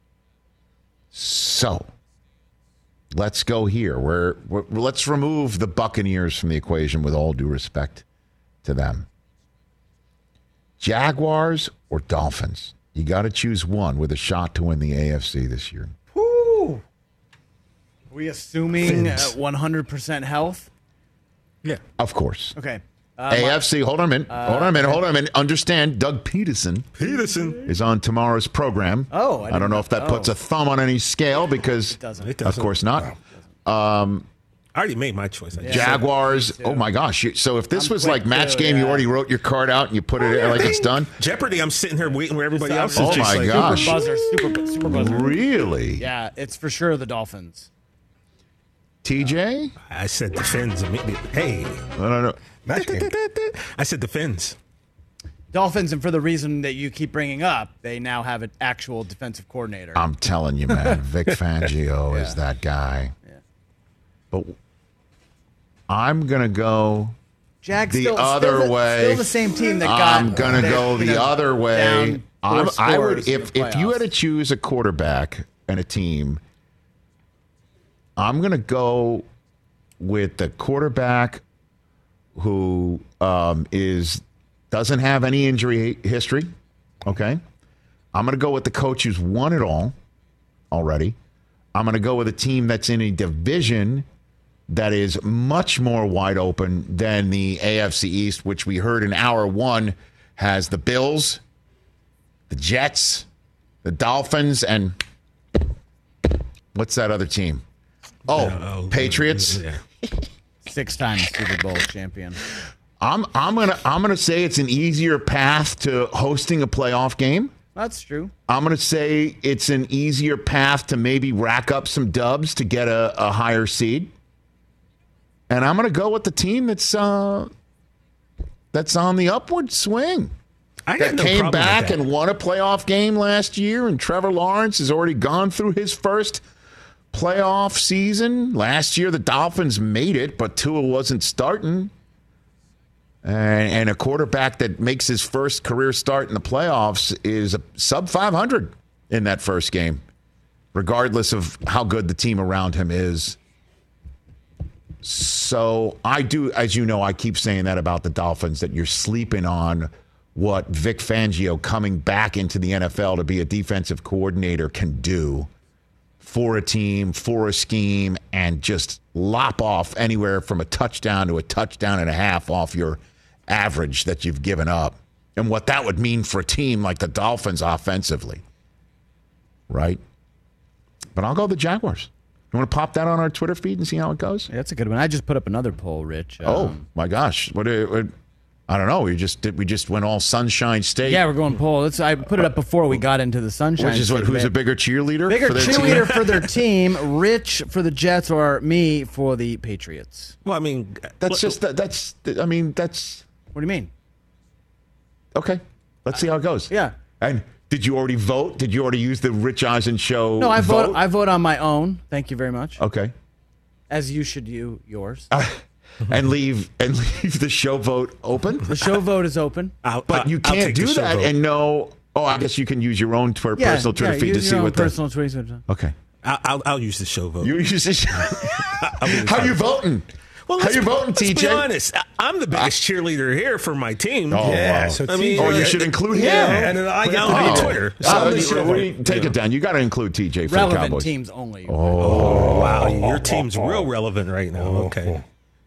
So let's go here. We're, we're, let's remove the Buccaneers from the equation with all due respect to them. Jaguars or Dolphins? You got to choose one with a shot to win the A F C this year. Woo! Are we assuming uh, one hundred percent health? Yeah. Of course. Okay. Uh, A F C, hold on a minute. Uh, hold on a minute. Hold on a minute. Understand, Doug Peterson. Peterson is on tomorrow's program. Oh, I I, don't didn't know if that know. puts a thumb on any scale because, It doesn't. It of doesn't. course not. Um, I already made my choice. I just- Jaguars. Oh my gosh! You- So if this I'm was quick like match too, game, you yeah. already wrote your card out and you put it there like it's done. Jeopardy, I'm sitting here waiting where everybody Just, else is. uh, Oh just my like, gosh. Super buzzer. Super, super buzzer. Really? Yeah, it's for sure the Dolphins. T J? I said the Fins immediately. Hey. No, no, no. Match game. I said the Fins. Dolphins, and for the reason that you keep bringing up, they now have an actual defensive coordinator. I'm telling you, man. Vic Fangio Yeah. is that guy. Yeah. But I'm going to go Jags the still, other still the, way. Still the same team that got. I'm going to that, go the you know, other way. I'm, I would if if you had playoffs. to choose a quarterback and a team, I'm going to go with the quarterback who um, is doesn't have any injury history. Okay, I'm going to go with the coach who's won it all already. I'm going to go with a team that's in a division that is much more wide open than the A F C East, which we heard in hour one has the Bills, the Jets, the Dolphins, and what's that other team? Oh, Uh, Patriots. Yeah. Six-time Super Bowl champion. I'm I'm gonna I'm gonna say it's an easier path to hosting a playoff game. That's true. I'm gonna say it's an easier path to maybe rack up some dubs to get a, a higher seed. And I'm gonna go with the team that's uh, that's on the upward swing. I got that no came problem with back that. and won a playoff game last year, and Trevor Lawrence has already gone through his first playoff season. Last year, the Dolphins made it, but Tua wasn't starting. And, and a quarterback that makes his first career start in the playoffs is a sub five hundred in that first game, regardless of how good the team around him is. So I do, as you know, I keep saying that about the Dolphins, that you're sleeping on what Vic Fangio coming back into the N F L to be a defensive coordinator can do for a team, for a scheme, and just lop off anywhere from a touchdown to a touchdown and a half off your average that you've given up. And what that would mean for a team like the Dolphins offensively. Right? But I'll go the Jaguars. You want to pop that on our Twitter feed and see how it goes? Yeah, that's a good one. I just put up another poll, Rich. Oh, Um, my gosh. What, what I don't know. We just did, we just went all Sunshine State. yeah, we're going poll. Let's, I put it up before we got into the Sunshine Which is what, State who's a debate. bigger cheerleader? Bigger for their cheerleader team? for their team, Rich for the Jets, or me for the Patriots? Well, I mean, That's just, that, that's, I mean, that's. What do you mean? Okay. Let's see how it goes. Yeah. And did you already vote? Did you already use the Rich Eisen show No, I vote. vote? I vote on my own. Thank you very much. Okay. As you should you yours. and leave and leave the show vote open? The show vote is open. I'll, But I'll- you I'll can't take the do show that vote. and know. Oh, I guess you can use your own tw- Yeah, personal Twitter yeah, feed to use see your own what the. personal Twitter. Okay. I'll, I'll, I'll use the show vote. You use this. I'll be the How show you vote. voting? Well, How let's you be- voting, let's T J? Be honest. I- I'm the biggest cheerleader here for my team. Oh, yeah. wow. So I I mean, oh, you should include him. Yeah, and then I get oh. to be Twitter. So Oh, I'm the you- show we- vote. take Yeah. it down. You got to include T J for the Relevant Cowboys. teams only. Oh, wow. Your team's real relevant right now. Okay.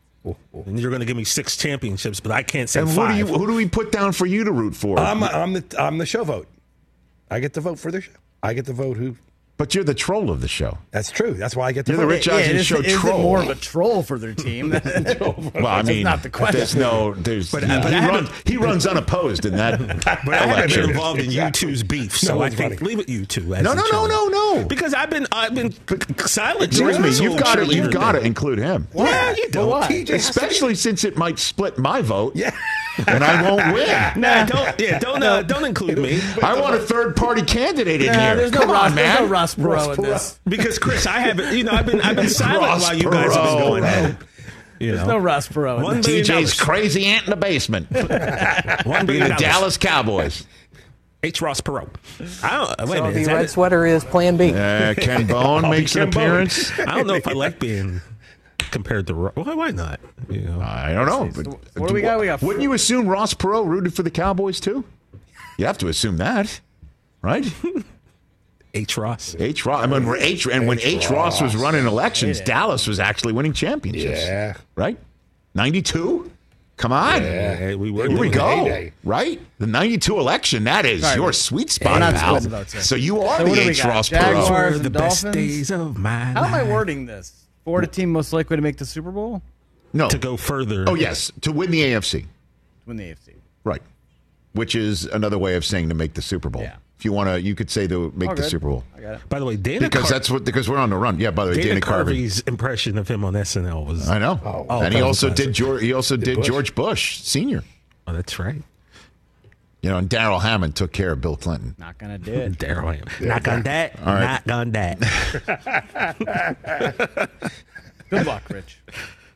And you're going to give me six championships, but I can't say And who five. do you who do we put down for you to root for? Um, I'm, I'm the I'm the show vote. I get to vote for the show. I get to vote who. But you're the troll of the show. That's true. That's why I get to You're the vote. Rich Eisen is, show is troll. it more of a troll for their team? Well, I That's mean, not the question. there's no, there's, But- he, but I he, haven't- runs, he runs unopposed in that But I haven't election. been involved in you Exactly. two's beef, No so I one's think running. leave it you two. As No, the no, no, cheerleader. no, no. Because I've been I've been silent. Excuse during me, this you've whole got to, you've cheerleader got to thing. include him. Yeah, you don't. why? T J has to- Especially since it might split my vote. Yeah. And I won't win. Nah, don't yeah, don't uh, don't include me. I want a third party candidate in Nah, here. there's no Come Ross, on, there's man. no Ross Perot in this. Because Chris, I haven't you know, I've been I've been silent Ross while you guys have been Perot. going at it. You There's know. no Ross Perot in One this. billion T J's dollars. crazy aunt in the basement. One Being billion the dollars. Dallas Cowboys. H. Ross Perot. I don't wait a minute. the is that red it? sweater is Plan B. Uh, Ken Bone I'll be makes an Ken Bone. appearance. I don't know if I like being compared to Ro- why why not? You know. I don't know. But, What do we got? We got Wouldn't you assume Ross Perot rooted for the Cowboys too? You have to assume that, right? H. Ross. H. Ross. I mean, when H. And when H. H. Ross was Ross. running elections, Dallas was actually winning championships. Yeah. Right. Ninety-two. Come on. Yeah, we were Here we doing go. heyday. Right? The ninety-two election, that is Sorry, your we're- sweet we're spot, not pal. splitting votes here. So you are So the what do we H. got? Ross Jaguars Perot. and Were the best Dolphins? days of my How am I life. wording this? Florida team most likely to make the Super Bowl? No. To go further. Oh, yes. To win the A F C. Win the A F C. Right. Which is another way of saying to make the Super Bowl. Yeah. If you want to, you could say to make Oh, the good. Super Bowl. I got it. By the way, Dana Because Car- that's what because we're on the run. Yeah, by the way, Dana, Dana, Carvey. Carvey's impression of him on S N L was I know. Oh, and he that was also classic. did George he also did Bush. George Bush Senior. Oh, that's right. You know, and Darrell Hammond took care of Bill Clinton. Not gonna do it. Daryl Hammond. Knock on that. All right. Knock on that. Good luck, Rich.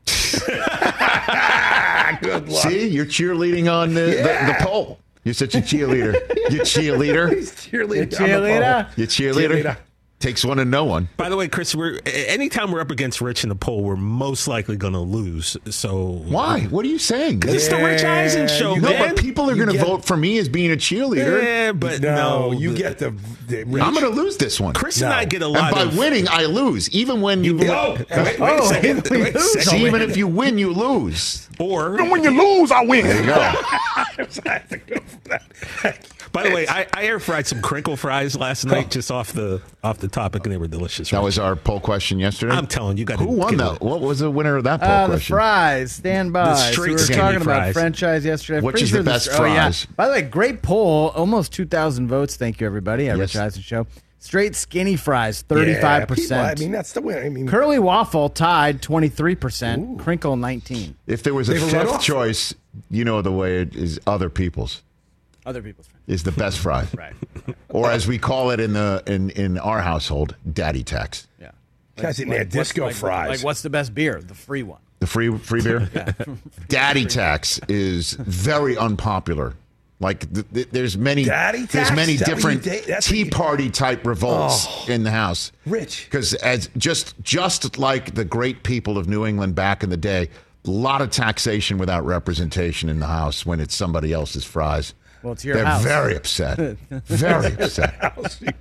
Good luck. See, you're cheerleading on the, Yeah. the, the poll. You're such a cheerleader. You cheerleader. Cheerleader. Cheerleader. You cheerleader. Cheerleader. Takes one to know one. By the way, Chris, we're anytime we're up against Rich in the poll, we're most likely going to lose. So Why? What are you saying? It's the Rich Eisen show, No, man. but people are You going to get- vote for me as being a cheerleader. Yeah, but No, no, you the- get the. the I'm going to lose this one. Chris No. and I get a And lot by of winning, I lose. Even when you, Oh, Wait, wait a Oh, second. we Wait a lose. second. see, even if you win, you lose. Or when you lose, I win. There you go. I have to go for that. by the way, I, I air fried some crinkle fries last night, just off the off the topic, and they were delicious. That Rich. was our poll question yesterday. I'm telling you, you got Who won that? What was the winner of that poll Uh, the question? fries, stand by. The So straight we were skinny talking about fries. franchise yesterday. I'm Which pretty is the sure this- best oh, yeah. fries? By the way, great poll. Almost two thousand votes. Thank you, everybody. At Yes. Rich Eisen Show. Straight skinny fries, Yeah, thirty-five people, percent. I mean, that's the winner. I mean, Curly waffle tied, twenty-three percent. Crinkle, nineteen. If there was a They have a fifth runoff? choice, you know the way it is other people's Other people's friends. is the best fries. Right. Or as we call it in the in, in our household, daddy tax. Yeah. guys eating their what's- disco like, fries. Like, what's the best beer? The free one. The free free beer? Daddy tax is very unpopular. Like th- th- there's many Daddy there's tax? many Is that what different you da- that's Tea what you- Party type revolts Oh. in the house. Rich. Because as just just like the great people of New England back in the day, a lot of taxation without representation in the house when it's somebody else's fries. Well, it's your They're house. very upset. Very upset.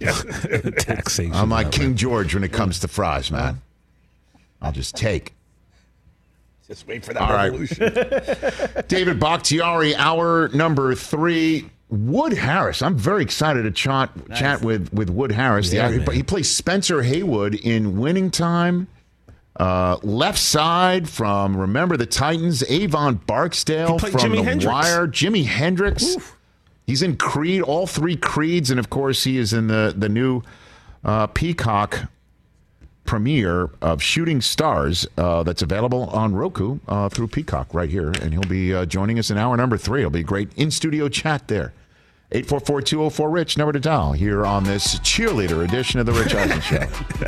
taxation. I'm like King George when it comes to fries, man. I'll just take. Just wait for that All right. revolution. David Bakhtiari, hour number three. Wood Harris. I'm very excited to chat, chat with, with Wood Harris. Yeah, the, man. he plays Spencer Haywood in Winning Time. Uh, left side from Remember the Titans. Avon Barksdale He played from Jimi The Hendrix. Wire. Jimi Hendrix. He's in Creed, all three Creeds. And, of course, he is in the, the new uh, Peacock premiere of Shooting Stars uh, that's available on Roku uh, through Peacock right here. And he'll be uh, joining us in hour number three. It'll be a great in-studio chat there. eight four four, two oh four, RICH, number to dial here on this cheerleader edition of The Rich Eisen Show.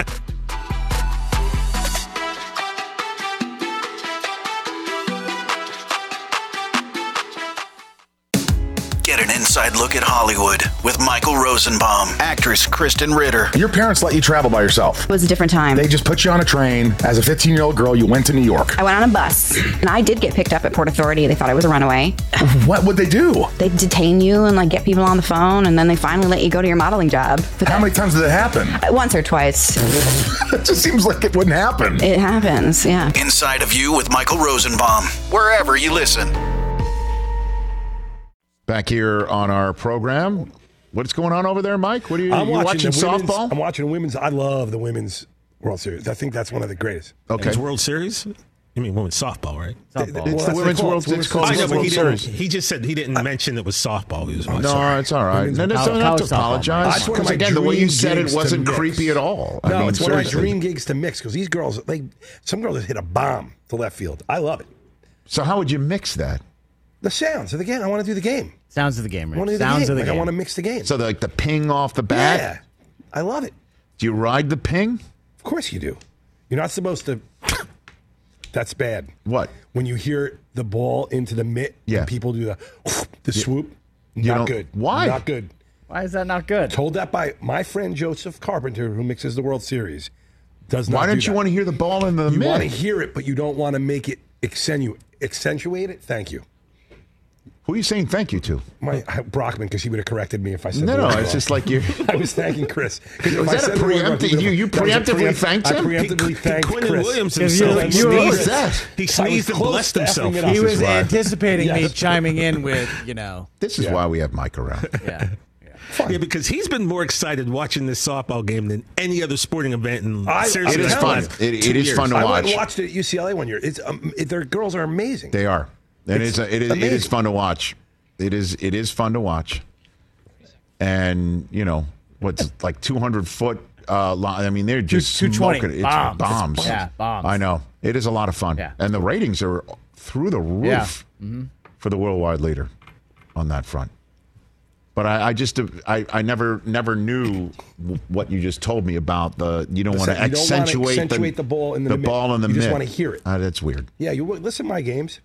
Get an inside look at Hollywood with Michael Rosenbaum, actress Kristen Ritter. Your parents let you travel by yourself. It was a different time. They just put you on a train. As a fifteen-year-old girl, you went to New York. I went on a bus, and I did get picked up at Port Authority. They thought I was a runaway. What would they do? They detain you and like get people on the phone, and then they finally let you go to your modeling job. But How many times did it happen? once or twice. It just seems like it wouldn't happen. It happens, yeah. Inside of You with Michael Rosenbaum, wherever you listen. Back here on our program. What's going on over there, Mike? What are you, I'm you watching, the women's- softball? I'm watching women's. I love the women's World Series. I think that's one of the greatest. Okay. It's World Series? You mean women's softball, right? It's Softball. the Well, that's Women's what World- they call it. it's called I know, Women's but he, World didn't, Series. he just said he didn't mention it was softball. He was watching. No, it's all right. Women's No, no, college- don't have to college softball, apologize. Mike. It's one of Because my again, the way you dream said it gigs to wasn't mix. creepy at all. I No, mean, it's one of my seriously. dream gigs to mix because these girls, like some girls, that hit a bomb to left field. I love it. So how would you mix that? The sounds of the game. I want to do the game. Sounds of the game, I want Rich. to do the Sounds game. of the Like, I game. want to mix the game. So the, like the ping off the bat? Yeah, I love it. Do you ride the ping? Of course you do. You're not supposed to. That's bad. What? When you hear the ball into the mitt, Yeah. and people do the the swoop. You Not don't- good. why? Not good. Why is that not good? Told that by my friend Joseph Carpenter, who mixes the World Series. Does not Why do don't you that. want to hear the ball in the You mid? want to hear it, but you don't want to make it accenu- accentuate it. Thank you. Who are you saying thank you to? My Brockman, because he would have corrected me if I said No, the no, word it's wrong. just like you. I was thanking Chris. 'Cause if Was I that a said the word wrong, preemptive- he would've- you- you that was a preemptively preempt- thanked I him? preemptively thanked Quentin Chris. Williams Because you- himself. you he were- sneezed, that? he I sneezed was and close blessed to himself. effing it up. He This was is why- anticipating me Yes. chiming in with, you know, This is Yeah. why we have Mike around. yeah. Yeah, because he's been more excited watching this softball game than any other sporting event in I- seriously It is the fun. last It- two it is years. fun to I watch. went and watched it at U C L A one year. It's um, it, their girls are amazing. They are. And It's it's, it, is, it is amazing. fun to watch. It is it is fun to watch. And, you know, what's like two hundred foot uh, line. I mean, they're just two twenty. smoking it. It's Bombs. bombs. Yeah, bombs. I know. It is a lot of fun. Yeah. And the ratings are through the roof Yeah. Mm-hmm. for the worldwide leader on that front. But I, I just I, I never never knew what you just told me about the you don't want to Listen, you don't wanna accentuate, accentuate the, the ball in the the mid. ball in the You mid. just wanna hear it. Uh, that's weird. Yeah, you listen to my games.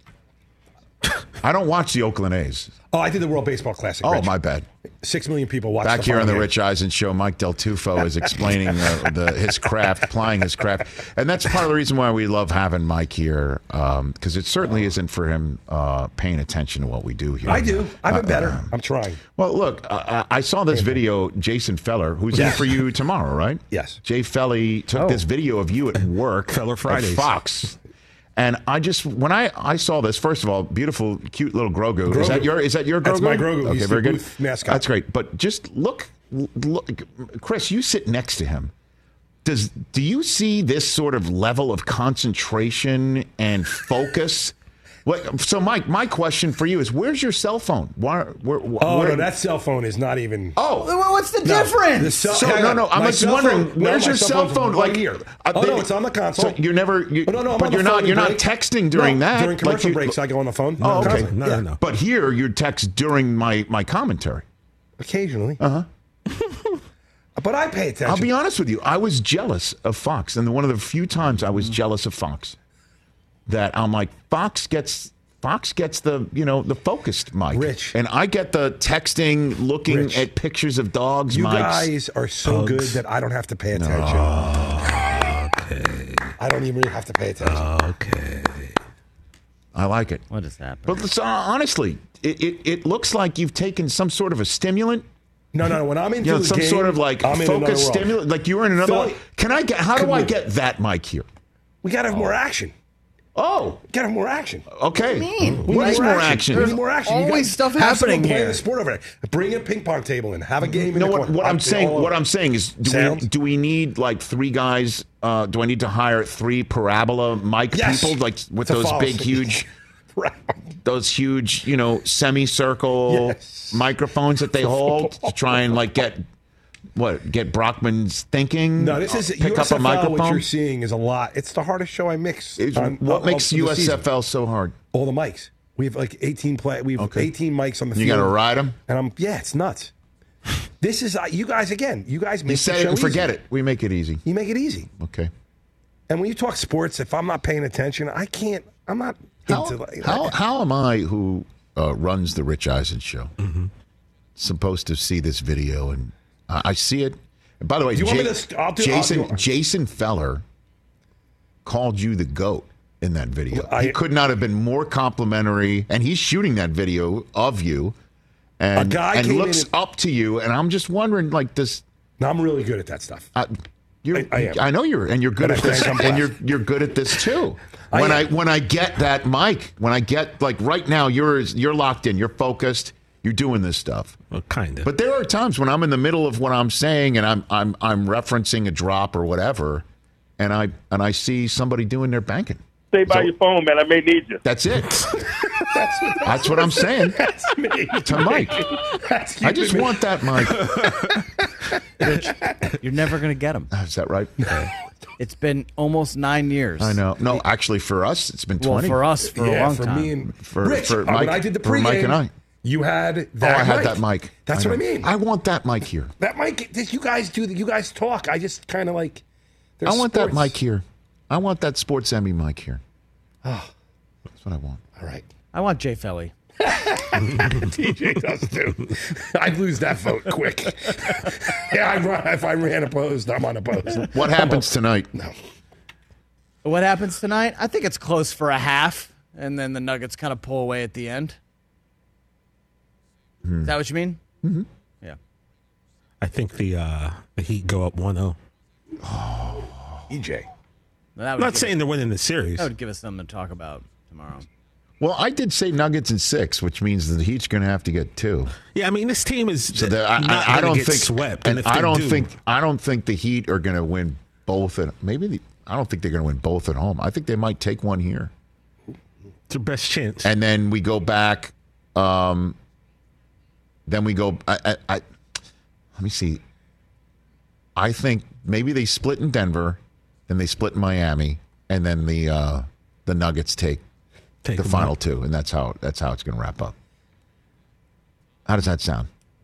I don't watch the Oakland A's. Oh, I did the World Baseball Classic. Oh, Rich. my bad. Six million people watched. Back the here on the final Rich Eisen show, Mike Del Tufo is explaining uh, the, his craft, plying his craft, and that's part of the reason why we love having Mike here, because it certainly isn't for him uh, paying attention to what we do here. game. I do. I've been Uh, better. uh, I'm trying. Well, look, uh, I saw this video, Jason Feller, who's Yes. in for you tomorrow, right? Yes. Jay Felly took Oh. this video of you at work Feller at Fridays. Fox. And I just when I, I saw this, first of all, beautiful, cute little Grogu. Is Grogu. that your is that your Grogu? That's my Grogu. Okay, He's very the good. booth mascot. That's great. But just look, look, Chris, you sit next to him. Does do you see this sort of level of concentration and focus? What, so, Mike, my question for you is: where's your cell phone? Why, where, where, Oh where- no, that cell phone is not even. Oh, Well, what's the No, difference? the cell- So, hang no, on. no, I'm My just cell wondering, phone- no, where's my your cell phone's phone? right Like, here. uh, Oh they- no, it's on the console. So you're never, you, Oh, no, no, I'm but on the you're phone not, in you're not break. texting during No, that. During Like commercial you- breaks, I go on the phone. Oh, on the okay. console. No, Yeah. no, no. But here, you text during my my commentary. Occasionally. Uh huh. But I pay attention. I'll be honest with you. I was jealous of Fox, and one of the few times I was jealous of Fox, that I'm like, Fox gets. Fox gets the, you know, the focused mic. Rich. And I get the texting, looking Rich. at pictures of dogs, You mics. guys are so Hugs. good that I don't have to pay attention. Okay. I don't even really have to pay attention. Okay. I like it. What is happening? But let's, uh, honestly, it, it, it looks like you've taken some sort of a stimulant. No, no. When I'm into You know, the some game, sort of like I'm in another focus world. stimulant. Like you were in another Philly, one. Can I get, how do Come I here. get that mic here? We got to have more action. Oh, Got to have more action. okay. What do you mean? We What need is more action. We need more action. You always guys stuff have someone happening playing here. the sport over there. Bring a ping pong table in. Have a game. You in know the what? corner. What I'm I'll- saying. all What over. I'm saying is, do we, Sounds? do we need like three guys? Uh, do I need to hire three parabola mic Yes. people, like with To those follow big, us. huge, those huge, you know, semicircle Yes. microphones that they hold to try and like get what? Get Brockman's thinking. No, this is Uh, pick U S up F a L. What microphone. you're seeing is a lot. It's the hardest show I mix. Is- on- what of- makes of the U S season. F L so hard? All the mics. We have like eighteen play. We have Okay. eighteen mics on the You field. got to ride them. And I'm yeah, it's nuts. This is uh, you guys again. You guys make You the say it show and forget easy. it. We make it easy. You make it easy. Okay. And when you talk sports, if I'm not paying attention, I can't. I'm not How, into like how, how am I, who uh, runs the Rich Eisen show, Mm-hmm. supposed to see this video? And I I see it. And by the way, Do you want Ja- me to st- I'll do- Jason I'll do- Jason Feller called you the GOAT in that video. I- he could not have been more complimentary, and he's shooting that video of you, and, A guy and came in looks and- up to you. And I'm just wondering, like, this. No, I'm really good at that stuff. Uh, you're, I- I am. I know you're, and you're good And at I this, think I'm and you're blessed. you're good at this too. I When I, am. when I get that mic, when I get like right now, you're you're locked in, you're focused, you're doing this stuff. Well, kind of. But there are times when I'm in the middle of what I'm saying, and I'm I'm I'm referencing a drop or whatever, and I and I see somebody doing their banking. Stay by So- your phone, man. I may need you. That's it. That's what I'm saying That's me. to Mike. That's I just me. want that mic. You're never going to get them. Is that right? It's been almost nine years. I know. No, actually, for us, it's been Well, twenty. for us, for a yeah, long for time. me and For- Rich. for uh, when Mike- I did the for pregame, Mike and I. you had Oh, that. I had mic. that mic. That's I what I know. mean. I want that mic here. that mic. This, you guys do. You guys talk. I just kind of like. I there's want sports. that mic here. I want that Sports Emmy mic here. Oh, That's what I want. all right. I want Jay Felly. T J does too. I'd lose that vote quick. yeah, I run, if I ran opposed, I'm unopposed. What happens tonight? No. What happens tonight? I think it's close for a half, and then the Nuggets kind of pull away at the end. Is that what you mean? Mm-hmm. Yeah. I think the uh, the Heat go up one oh. E J. Well, that I'm would not give saying they're winning the series. That would give us something to talk about tomorrow. Well, I did say Nuggets in six, which means the Heat's going to have to get two. Yeah, I mean this team is So the, I, not I, I gonna don't get think swept, and if I they don't do- think I don't think the Heat are going to win both. At, maybe the, I don't think they're going to win both at home. I think they might take one here, it's their best chance. and then we go back. Um, then we go. I, I, I let me see. I think maybe they split in Denver, then they split in Miami, and then the uh, the Nuggets take, Take the them final out. two, and that's how that's how it's going to wrap up. How does that sound? Ooh.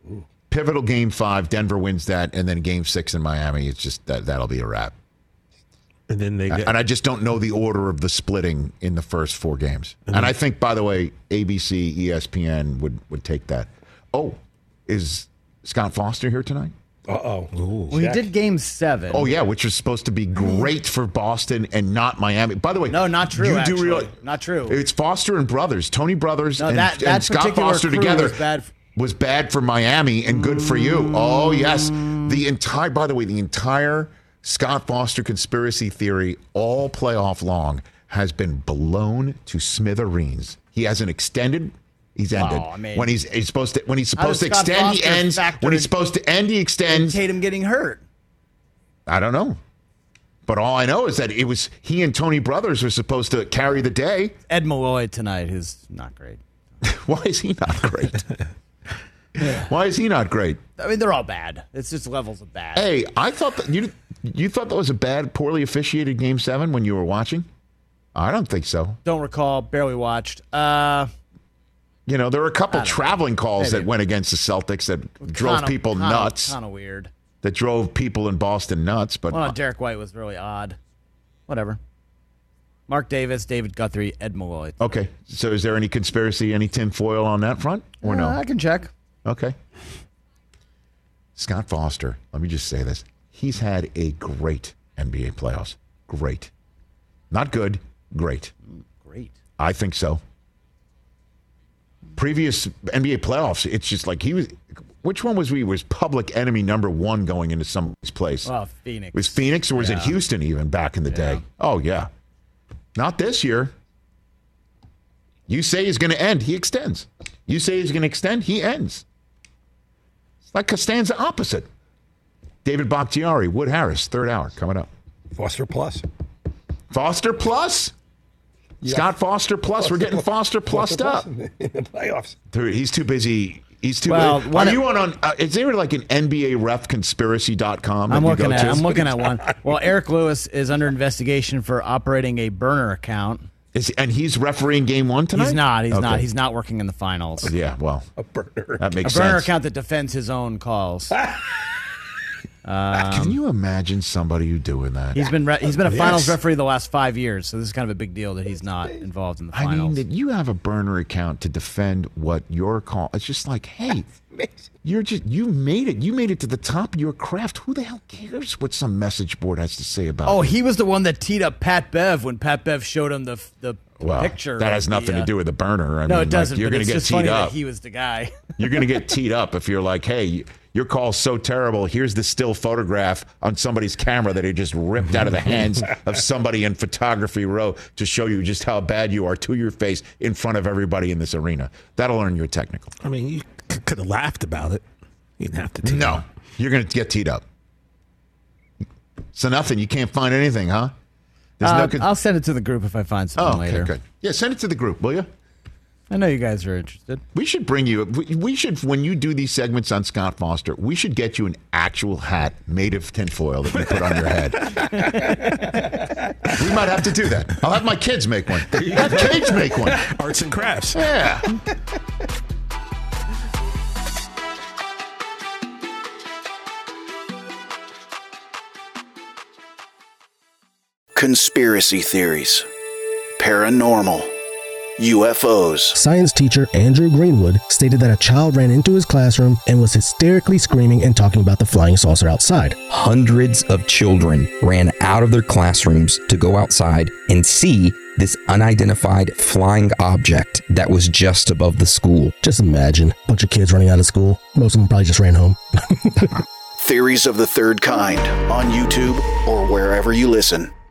pivotal game five, Denver wins that, and then game six in Miami, it's just that that'll be a wrap. And then they get, and I just don't know the order of the splitting in the first four games. And And then- I think, by the way, A B C, E S P N would, would take that. Oh, is Scott Foster here tonight? Uh-oh. Well, he did game seven. Oh, yeah, which was supposed to be great for Boston and not Miami. By the way, No, not true, You actually. do realize Not true. it's Foster and brothers, Tony Brothers No, and, that- and that Scott particular Foster crew together was bad f- was bad for Miami and good for you. Oh, yes. The entire, by the way, the entire Scott Foster conspiracy theory all playoff long has been blown to smithereens. He hasn't extended. He's ended. Oh, I mean- when he's, he's supposed to when he's How supposed to does Scott extend, he Foster ends. factor When he's in- supposed to end, he extends. Tatum getting hurt. I don't know. But all I know is that it was he and Tony Brothers were supposed to carry the day. Ed Malloy tonight, who's not great. Why is he not great? Why is he not great? I mean, they're all bad. It's just levels of bad. Hey, I thought that you you thought that was a bad, poorly officiated game seven when you were watching. I don't think so. Don't recall. Barely watched. Uh, You know, there were a couple I don't know. traveling calls Maybe. that went against the Celtics that drove kinda- people kinda- nuts. Kind of weird. That drove people in Boston nuts. But Well, Derek White was really odd. Whatever. Mark Davis, David Guthrie, Ed Malloy. okay, so is there any conspiracy, any tinfoil on that front, or Uh, no? I can check. Okay. Scott Foster, let me just say this. He's had a great N B A playoffs. Great. Not good, great. Great. I think so. Previous N B A playoffs, it's just like he was. Which one was we? Was public enemy number one going into somebody's place? Well, Phoenix. Was Phoenix or was Yeah. it Houston even back in the day? Oh, yeah. Not this year. You say he's going to end, he extends. You say he's going to extend, he ends. It's like Costanza opposite. David Bakhtiari, Wood Harris, third hour coming up. Foster Plus. Foster Plus? Scott Foster Plus. We're getting Foster Plussed up. In the playoffs. Dude, he's too busy. He's too Well, busy. one Are of- you on, on uh, is there like an N B A ref conspiracy dot com that I'm you looking go at. to? I'm looking at one. Well, Eric Lewis is under investigation for operating a burner account. Is, and he's refereeing game one tonight? He's not. He's Okay. not. He's not working in the finals. Yeah, well, a burner. That makes a burner sense. account that defends his own calls. Can you imagine somebody who doing that? He's been re- he's been a finals Yes. referee the last five years, so this is kind of a big deal that he's not involved in the I mean, finals. that you have a burner account to defend what your call. It's just like, hey, you're just you made it. You made it to the top of your craft. Who the hell cares what some message board has to say about? Oh, you? he was the one that teed up Pat Bev when Pat Bev showed him the the well, picture. that of has nothing the, uh, to do with the burner. I no, mean, it doesn't. Like, you're but going it's to get just funny teed up. that he was the guy. You're going to get teed up if you're like, hey, your call's so terrible. Here's the still photograph on somebody's camera that he just ripped out of the hands of somebody in photography row to show you just how bad you are to your face in front of everybody in this arena. That'll earn you a technical. I mean, you c- could have laughed about it. You didn't have to. Tee No, up. you're going to get teed up. So nothing. You can't find anything, huh? There's Uh, no con- I'll send it to the group if I find something oh, okay, later. good. Yeah, send it to the group, will you? I know you guys are interested. We should bring you. we- We should, when you do these segments on Scott Foster, we should get you an actual hat made of tinfoil that you put on your head. We might have to do that. I'll have my kids make one. Have kids make one. Arts and crafts. Yeah. Conspiracy theories, paranormal, U F Os. Science teacher Andrew Greenwood stated that a child ran into his classroom and was hysterically screaming and talking about the flying saucer outside. Hundreds of children ran out of their classrooms to go outside and see this unidentified flying object that was just above the school. Just imagine a bunch of kids running out of school. Most of them probably just ran home. Theories of the Third Kind on YouTube or wherever you listen.